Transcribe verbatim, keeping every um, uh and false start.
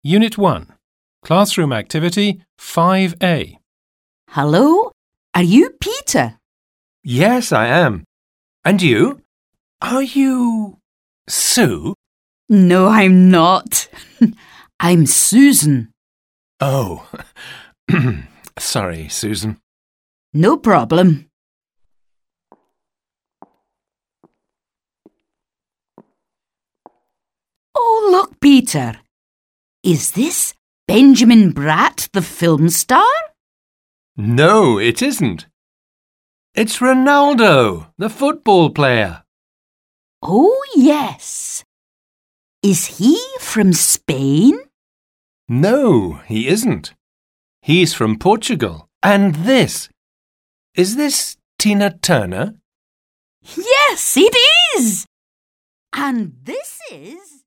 Unit one, Classroom Activity five A. Hello, are you Peter? Yes, I am. And you? Are you Sue? No, I'm not. I'm Susan. Oh, sorry, Susan. No problem. Oh, look, Peter. Is this Benjamin Bratt, the film star? No, it isn't. It's Ronaldo, the football player. Oh, yes. Is he from Spain? No, he isn't. He's from Portugal. And this. Is this Tina Turner? Yes, it is. And this is...